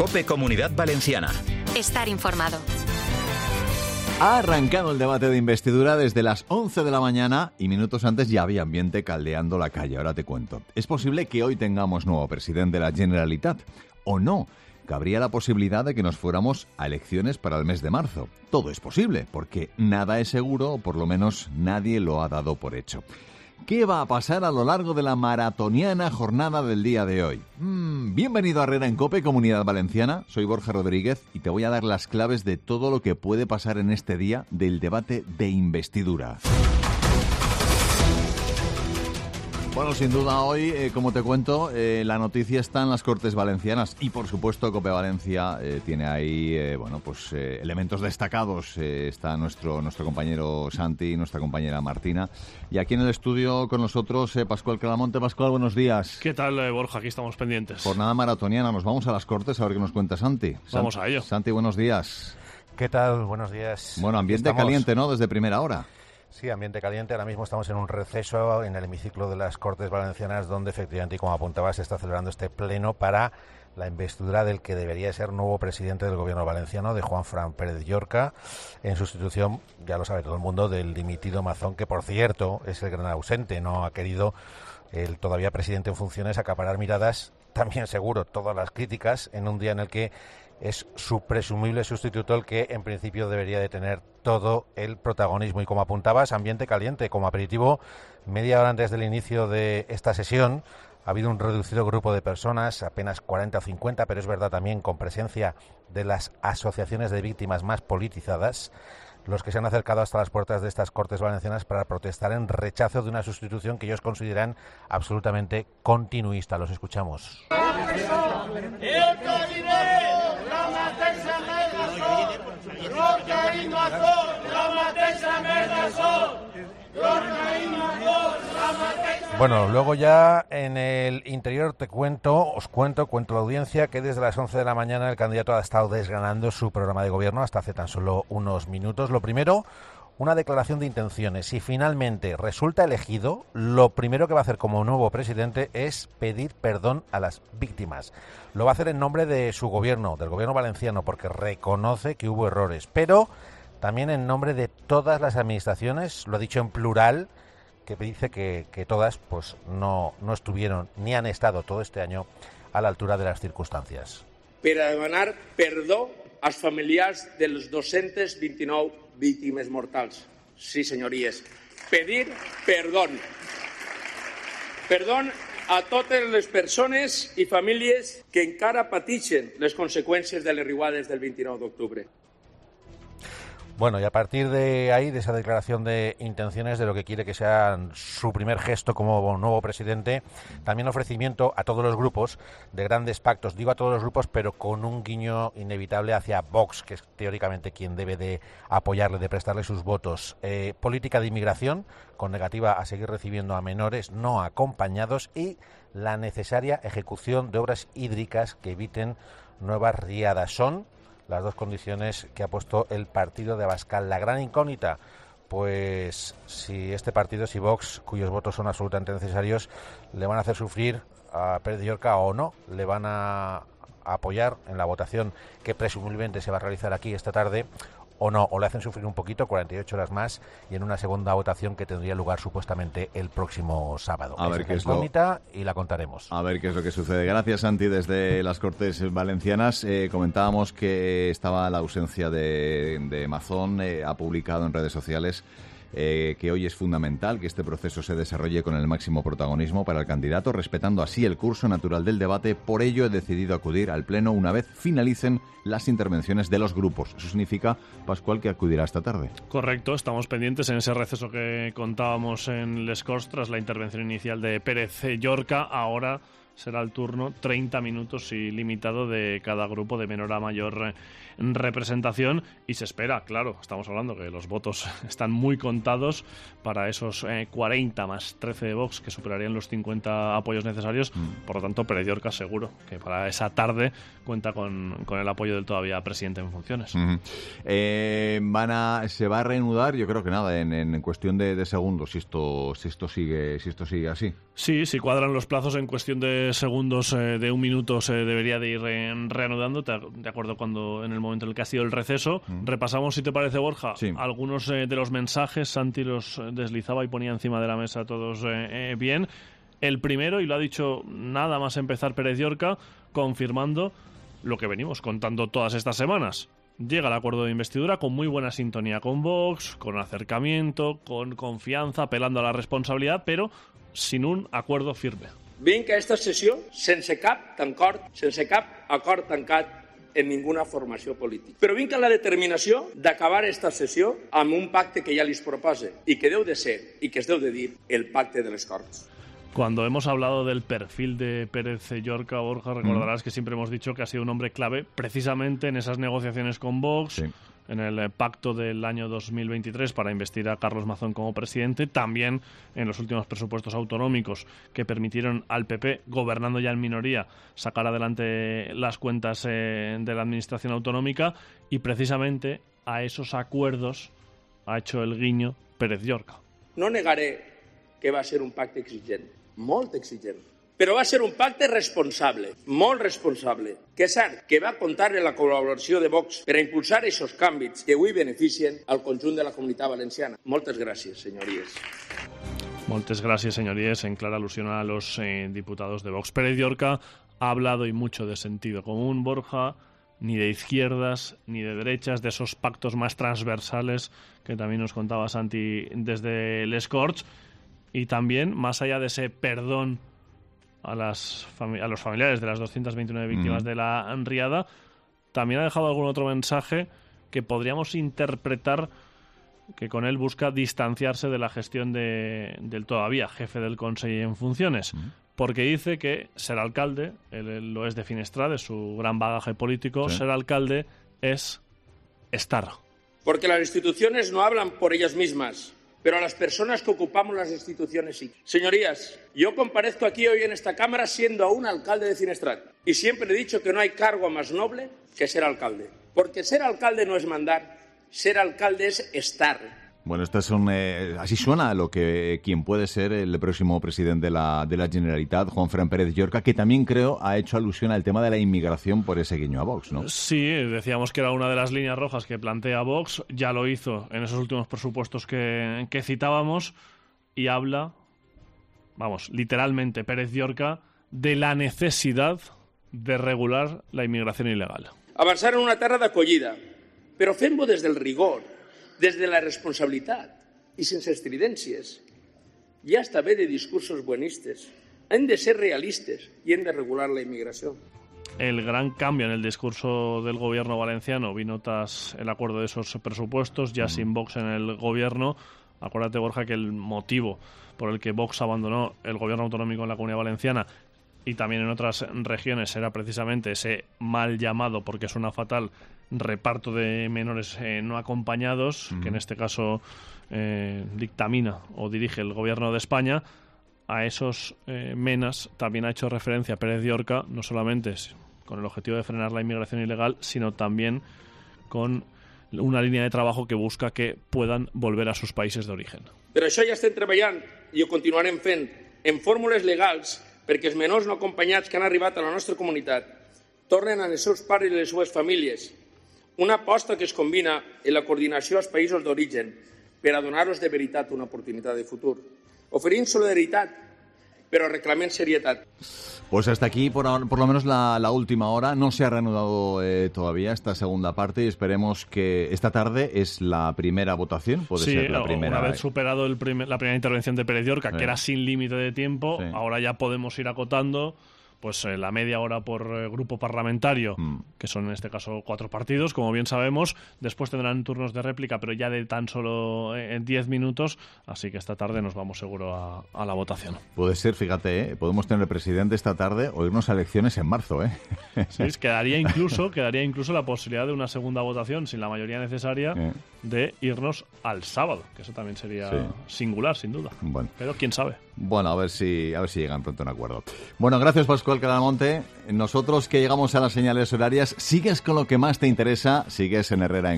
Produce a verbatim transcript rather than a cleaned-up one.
COPE Comunidad Valenciana. Estar informado. Ha arrancado el debate de investidura desde las once de la mañana y minutos antes ya había ambiente caldeando la calle. Ahora te cuento. Es posible que hoy tengamos nuevo presidente de la Generalitat, o no. Cabría la posibilidad de que nos fuéramos a elecciones para el mes de marzo. Todo es posible, porque nada es seguro, o por lo menos nadie lo ha dado por hecho. ¿Qué va a pasar a lo largo de la maratoniana jornada del día de hoy? Mm, bienvenido a Herrera en COPE, Comunidad Valenciana. Soy Borja Rodríguez y te voy a dar las claves de todo lo que puede pasar en este día del debate de investidura. Bueno, sin duda hoy, eh, como te cuento, eh, la noticia está en las Cortes Valencianas y, por supuesto, COPE Valencia eh, tiene ahí, eh, bueno, pues eh, elementos destacados. Eh, está nuestro nuestro compañero Santi, nuestra compañera Martina. Y aquí en el estudio con nosotros, eh, Pascual Claramonte. Pascual, buenos días. ¿Qué tal, eh, Borja? Aquí estamos pendientes. Jornada maratoniana. Nos vamos a las Cortes a ver qué nos cuenta Santi. Vamos a ello. Santi, buenos días. ¿Qué tal? Buenos días. Bueno, ambiente Estamos... caliente, ¿no? Desde primera hora. Sí, ambiente caliente. Ahora mismo estamos en un receso en el hemiciclo de las Cortes Valencianas, donde efectivamente, y como apuntabas, se está celebrando este pleno para la investidura del que debería ser nuevo presidente del gobierno valenciano, de Juanfran Pérez Llorca, en sustitución, ya lo sabe todo el mundo, del dimitido Mazón, que por cierto es el gran ausente. No ha querido el todavía presidente en funciones acaparar miradas, también seguro todas las críticas, en un día en el que es su presumible sustituto el que en principio debería de tener todo el protagonismo. Y como apuntabas, ambiente caliente. Como aperitivo, media hora antes del inicio de esta sesión, ha habido un reducido grupo de personas, apenas cuarenta o cincuenta, pero es verdad también con presencia de las asociaciones de víctimas más politizadas, los que se han acercado hasta las puertas de estas Cortes Valencianas para protestar en rechazo de una sustitución que ellos consideran absolutamente continuista. Los escuchamos. Bueno, luego ya en el interior te cuento, os cuento, cuento a la audiencia que desde las once de la mañana el candidato ha estado desgranando su programa de gobierno hasta hace tan solo unos minutos. Lo primero, una declaración de intenciones. Si finalmente resulta elegido, lo primero que va a hacer como nuevo presidente es pedir perdón a las víctimas. Lo va a hacer en nombre de su gobierno, del gobierno valenciano, porque reconoce que hubo errores, pero también en nombre de todas las administraciones, lo ha dicho en plural, que dice que, que todas pues no, no estuvieron ni han estado todo este año a la altura de las circunstancias. Per a demanar perdó als familiars de les dos-centes vint-i-nou víctimes mortals. Sí, senyories. Pedir perdón. Perdón a totes les persones i famílies que encara patixen les conseqüències de les riuades del vint-i-nou d'octubre. Bueno, y a partir de ahí, de esa declaración de intenciones, de lo que quiere que sea su primer gesto como nuevo presidente, también ofrecimiento a todos los grupos de grandes pactos, digo a todos los grupos, pero con un guiño inevitable hacia Vox, que es teóricamente quien debe de apoyarle, de prestarle sus votos. Eh, política de inmigración, con negativa a seguir recibiendo a menores no acompañados, y la necesaria ejecución de obras hídricas que eviten nuevas riadas. Son las dos condiciones que ha puesto el partido de Abascal. La gran incógnita, pues si este partido, si Vox, cuyos votos son absolutamente necesarios, le van a hacer sufrir a Pérez Llorca o no, le van a apoyar en la votación que presumiblemente se va a realizar aquí esta tarde, o no, o le hacen sufrir un poquito, cuarenta y ocho horas más, y en una segunda votación que tendría lugar supuestamente el próximo sábado. A ver es qué es lo... y la contaremos. A ver qué es lo que sucede. Gracias, Santi, desde las Cortes Valencianas. Eh, comentábamos que estaba la ausencia de, de Mazón. Eh, ha publicado en redes sociales Eh, que hoy es fundamental que este proceso se desarrolle con el máximo protagonismo para el candidato, respetando así el curso natural del debate. Por ello he decidido acudir al Pleno una vez finalicen las intervenciones de los grupos. Eso significa, Pascual, que acudirá esta tarde. Correcto, estamos pendientes en ese receso que contábamos en Les Corts tras la intervención inicial de Pérez Llorca. Ahora será el turno, treinta minutos ilimitado de cada grupo de menor a mayor representación, y se espera, claro, estamos hablando que los votos están muy contados para esos eh, cuarenta más trece de Vox que superarían los cincuenta apoyos necesarios. Mm. Por lo tanto, Pérez Llorca seguro que para esa tarde cuenta con, con el apoyo del todavía presidente en funciones. Mm-hmm. Eh, van a, se va a reanudar, yo creo que nada, en, en cuestión de, de segundos, si esto, si esto sigue, si esto sigue así. Sí, si cuadran los plazos en cuestión de de segundos, eh, de un minuto, se debería de ir eh, reanudando, de acuerdo cuando en el momento en el que ha sido el receso. Mm. Repasamos, si te parece, Borja, sí. algunos eh, de los mensajes. Santi los deslizaba y ponía encima de la mesa todos eh, eh, bien. El primero, y lo ha dicho nada más empezar Pérez Llorca, confirmando lo que venimos contando todas estas semanas. Llega el acuerdo de investidura con muy buena sintonía con Vox, con acercamiento, con confianza, apelando a la responsabilidad, pero sin un acuerdo firme. Vinc a esta sessió sense cap acord, sense cap acord tancat en ninguna formació política. Però vinc a la determinació d'acabar esta sessió amb un pacte que ja li propose i que deu de ser, i que es deu de dir, el pacte de les Corts. Cuando hemos hablado del perfil de Pérez Llorca, Borja, recordarás mm. que siempre hemos dicho que ha sido un hombre clave precisamente en esas negociaciones con Vox, sí. en el pacto del año dos mil veintitrés para investir a Carlos Mazón como presidente, también en los últimos presupuestos autonómicos que permitieron al P P, gobernando ya en minoría, sacar adelante las cuentas eh, de la administración autonómica, y precisamente a esos acuerdos ha hecho el guiño Pérez Llorca. No negaré que va ser un pacte exigent, molt exigent, però va ser un pacte responsable, molt responsable, que és cert que va comptar amb la col·laboració de Vox per a impulsar aquests canvis que avui beneficien al conjunt de la comunitat valenciana. Moltes gràcies, senyories. Moltes gracias, señorías, en clara alusión a los eh, diputados de Vox. Pérez Llorca ha hablado y mucho de sentido común, Borja, ni de izquierdas ni de derechas, de esos pactos más transversales que también nos contaba Santi desde Les Corts, y también, más allá de ese perdón a, las fami- a los familiares de las doscientas veintinueve víctimas mm. de la riada, también ha dejado algún otro mensaje que podríamos interpretar que con él busca distanciarse de la gestión de, del todavía jefe del Consejo en funciones, mm. porque dice que ser alcalde, él, él lo es de Finestrat, es su gran bagaje político, sí. ser alcalde es estar. Porque las instituciones no hablan por ellas mismas, pero a las personas que ocupamos las instituciones sí. Señorías, yo comparezco aquí hoy en esta Cámara siendo aún alcalde de Finestrat, y siempre he dicho que no hay cargo más noble que ser alcalde, porque ser alcalde no es mandar, ser alcalde es estar. Bueno, estas son, eh, así suena lo que quien puede ser el próximo presidente de la, de la Generalitat, Juanfran Pérez Llorca, que también creo ha hecho alusión al tema de la inmigración por ese guiño a Vox, ¿no? Sí, decíamos que era una de las líneas rojas que plantea Vox, ya lo hizo en esos últimos presupuestos que, que citábamos, y habla, vamos, literalmente Pérez Llorca, de la necesidad de regular la inmigración ilegal. Avançar en una terra d'acollida, però fem-ho des del rigor, des de la responsabilitat i sense estridències. Ja està bé de discursos buenistes. Hem de ser realistes y hem de regular la inmigración. El gran cambio en el discurso del gobierno valenciano vino tras el acuerdo de esos presupuestos, ya sin Vox en el gobierno. Acuérdate, Borja, que el motivo por el que Vox abandonó el gobierno autonómico en la Comunidad Valenciana y también en otras regiones era precisamente ese mal llamado, porque suena fatal, reparto de menores eh, no acompañados, mm. que en este caso eh, dictamina o dirige el gobierno de España. A esos eh, menas también ha hecho referencia Pérez Llorca, no solamente con el objetivo de frenar la inmigración ilegal, sino también con una línea de trabajo que busca que puedan volver a sus países de origen. Però això ja estem treballant i ho continuarem fent en fórmules legals perquè els menors no acompanyats que han arribat a la nostra comunitat tornen als seus pares i les seves famílies. Una aposta que es combina en la coordinació als països d'origen per a donar-los de veritat una oportunitat de futur. Oferint solidaritat, pero reclamen seriedad. Pues hasta aquí, por, por lo menos la, la última hora. No se ha reanudado eh, todavía esta segunda parte y esperemos que esta tarde es la primera votación. Puede sí, ser la primera. Una vez superado el primer, la primera intervención de Pérez Llorca, sí. que era sin límite de tiempo, sí. ahora ya podemos ir acotando pues eh, la media hora por eh, grupo parlamentario, mm. que son en este caso cuatro partidos, como bien sabemos. Después tendrán turnos de réplica, pero ya de tan solo en eh, diez minutos, así que esta tarde nos vamos seguro a, a la votación. Puede ser, fíjate, ¿eh? podemos tener presidente esta tarde o irnos a elecciones en marzo, ¿eh? Sí, quedaría incluso, quedaría incluso la posibilidad de una segunda votación sin la mayoría necesaria eh. de irnos al sábado, que eso también sería sí. singular, sin duda. Bueno. Pero quién sabe. Bueno, a ver si a ver si llegan pronto a un acuerdo. Bueno, gracias Pascual Cadamonte. Nosotros que llegamos a las señales horarias, sigues con lo que más te interesa, sigues en Herrera en